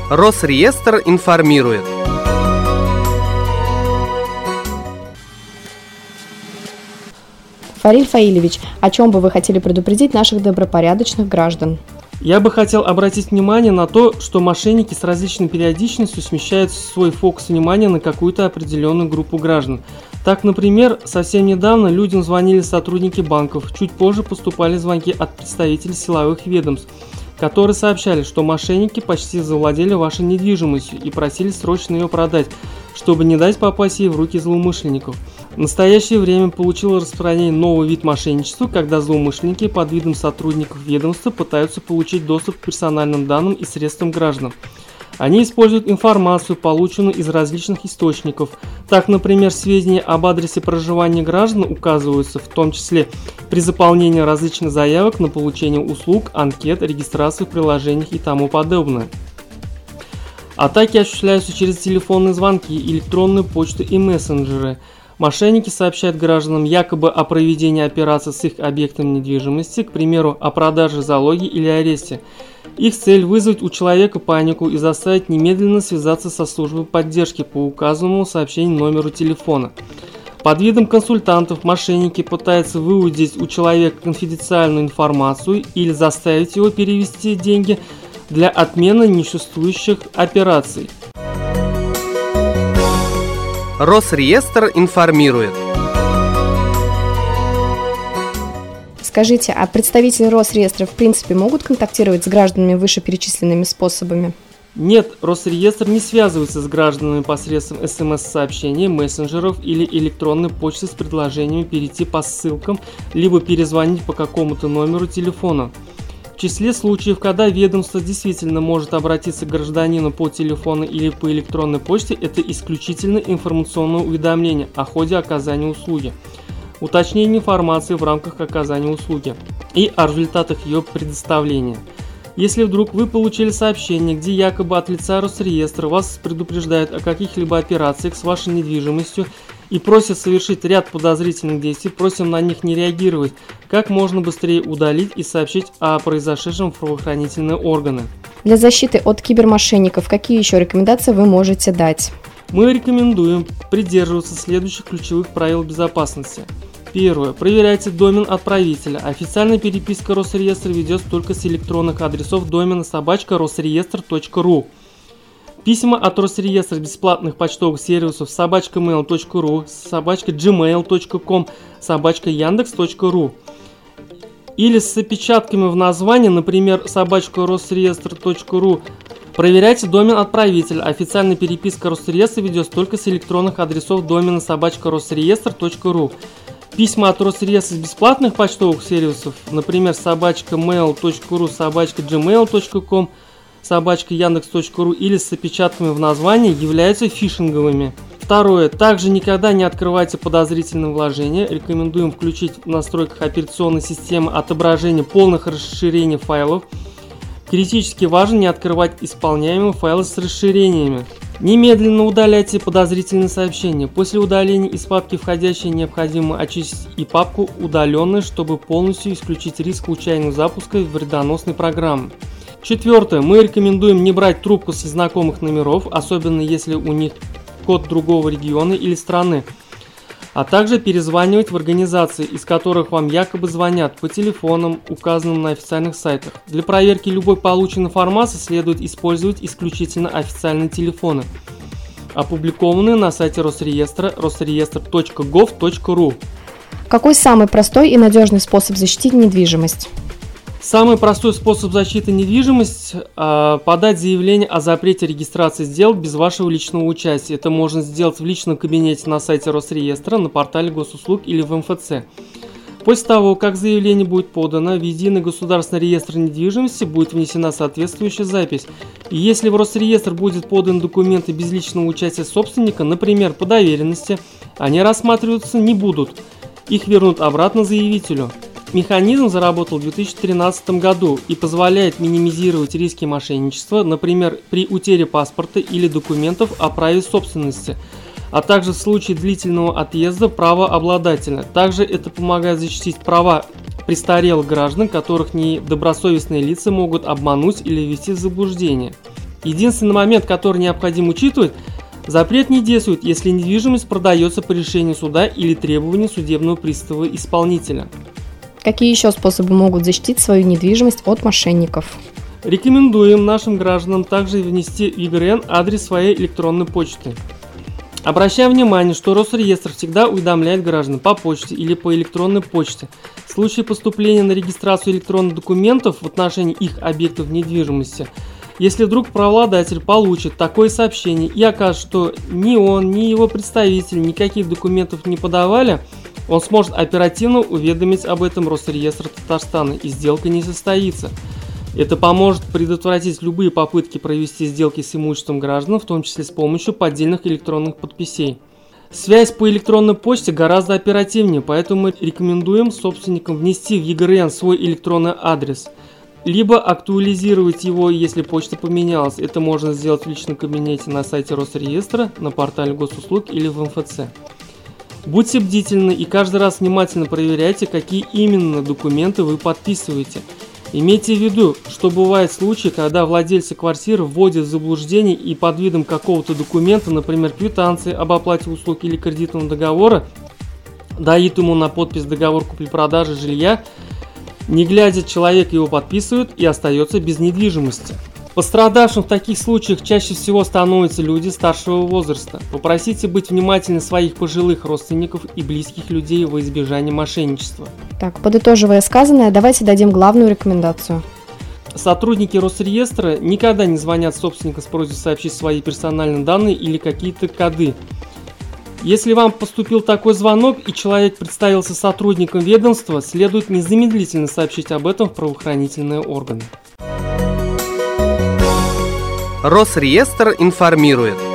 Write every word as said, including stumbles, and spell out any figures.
Росреестр информирует. Фариль Фаилевич, о чем бы вы хотели предупредить наших добропорядочных граждан? Я бы хотел обратить внимание на то, что мошенники с различной периодичностью смещают свой фокус внимания на какую-то определенную группу граждан. Так, например, совсем недавно людям звонили сотрудники банков, чуть позже поступали звонки от представителей силовых ведомств, которые сообщали, что мошенники почти завладели вашей недвижимостью и просили срочно ее продать, чтобы не дать попасть ей в руки злоумышленников. В настоящее время получил распространение новый вид мошенничества, когда злоумышленники под видом сотрудников ведомства пытаются получить доступ к персональным данным и средствам граждан. Они используют информацию, полученную из различных источников. Так, например, сведения об адресе проживания граждан указываются, в том числе при заполнении различных заявок на получение услуг, анкет, регистрации в приложениях и тому подобное. Атаки осуществляются через телефонные звонки, электронную почту и мессенджеры. Мошенники сообщают гражданам якобы о проведении операций с их объектом недвижимости, к примеру, о продаже, залоге или аресте. Их цель – вызвать у человека панику и заставить немедленно связаться со службой поддержки по указанному сообщению номеру телефона. Под видом консультантов мошенники пытаются выудить у человека конфиденциальную информацию или заставить его перевести деньги для отмены несуществующих операций. Росреестр информирует. Скажите, а представители Росреестра в принципе могут контактировать с гражданами вышеперечисленными способами? Нет, Росреестр не связывается с гражданами посредством смс-сообщений, мессенджеров или электронной почты с предложениями перейти по ссылкам, либо перезвонить по какому-то номеру телефона. В числе случаев, когда ведомство действительно может обратиться к гражданину по телефону или по электронной почте, это исключительно информационное уведомление о ходе оказания услуги, уточнение информации в рамках оказания услуги и о результатах ее предоставления. Если вдруг вы получили сообщение, где якобы от лица Росреестра вас предупреждают о каких-либо операциях с вашей недвижимостью и просят совершить ряд подозрительных действий, просим на них не реагировать, как можно быстрее удалить и сообщить о произошедшем в правоохранительные органы. Для защиты от кибермошенников какие еще рекомендации вы можете дать? Мы рекомендуем придерживаться следующих ключевых правил безопасности. Первое. Проверяйте домен отправителя. Официальная переписка Росреестра ведется только с электронных адресов домена собачка росреестр точка ру. Письма от Росреестра с бесплатных почтовых сервисов собачка мейл точка ру, собачка джимейл точка ком, собачка яндекс точка ру или с опечатками в названии, например, собачка росреестр точка ру. Проверяйте домен отправителя. Официальная переписка Росреестра ведется только с электронных адресов домена собачка росреестр точка ру. Письма от Росреестра с бесплатных почтовых сервисов, например, собачка мейл точка ру, собачка джимейл точка ком, собачка яндекс точка ру или с опечатками в названии, являются фишинговыми. Второе. Также никогда не открывайте подозрительные вложения. Рекомендуем включить в настройках операционной системы отображение полных расширений файлов. Критически важно не открывать исполняемые файлы с расширениями. Немедленно удаляйте подозрительные сообщения. После удаления из папки входящие необходимо очистить и папку удаленные, чтобы полностью исключить риск случайного запуска вредоносной программы. Четвертое. Мы рекомендуем не брать трубку с незнакомых номеров, особенно если у них код другого региона или страны, а также перезванивать в организации, из которых вам якобы звонят, по телефонам, указанным на официальных сайтах. Для проверки любой полученной информации следует использовать исключительно официальные телефоны, опубликованные на сайте Росреестра росреестр точка гов точка ру. Какой самый простой и надежный способ защитить недвижимость? Самый простой способ защиты недвижимости э, – подать заявление о запрете регистрации сделок без вашего личного участия. Это можно сделать в личном кабинете на сайте Росреестра, на портале госуслуг или в эм эф цэ. После того, как заявление будет подано, в Единый государственный реестр недвижимости будет внесена соответствующая запись. И если в Росреестр будет подан документы без личного участия собственника, например, по доверенности, они рассматриваться не будут. Их вернут обратно заявителю. Механизм заработал в две тысячи тринадцатом году и позволяет минимизировать риски мошенничества, например, при утере паспорта или документов о праве собственности, а также в случае длительного отъезда правообладателя. Также это помогает защитить права престарелых граждан, которых недобросовестные лица могут обмануть или ввести в заблуждение. Единственный момент, который необходимо учитывать, запрет не действует, если недвижимость продается по решению суда или требованию судебного пристава-исполнителя. Какие еще способы могут защитить свою недвижимость от мошенников? Рекомендуем нашим гражданам также внести в и гэ эр эн адрес своей электронной почты. Обращаем внимание, что Росреестр всегда уведомляет граждан по почте или по электронной почте. В случае поступления на регистрацию электронных документов в отношении их объектов недвижимости, если вдруг правообладатель получит такое сообщение и окажет, что ни он, ни его представители никаких документов не подавали, он сможет оперативно уведомить об этом Росреестр Татарстана, и сделка не состоится. Это поможет предотвратить любые попытки провести сделки с имуществом граждан, в том числе с помощью поддельных электронных подписей. Связь по электронной почте гораздо оперативнее, поэтому мы рекомендуем собственникам внести в и гэ эр эн свой электронный адрес, либо актуализировать его, если почта поменялась. Это можно сделать в личном кабинете на сайте Росреестра, на портале госуслуг или в эм эф цэ. Будьте бдительны и каждый раз внимательно проверяйте, какие именно документы вы подписываете. Имейте в виду, что бывают случаи, когда владельцы квартиры вводят в заблуждение и под видом какого-то документа, например, квитанции об оплате услуг или кредитного договора, дают ему на подпись договор купли-продажи жилья, не глядя, человек его подписывает и остается без недвижимости. Пострадавшим в таких случаях чаще всего становятся люди старшего возраста. Попросите быть внимательны своих пожилых родственников и близких людей во избежание мошенничества. Так, подытоживая сказанное, давайте дадим главную рекомендацию. Сотрудники Росреестра никогда не звонят собственникам с просьбой сообщить свои персональные данные или какие-то коды. Если вам поступил такой звонок и человек представился сотрудником ведомства, следует незамедлительно сообщить об этом в правоохранительные органы. Росреестр информирует.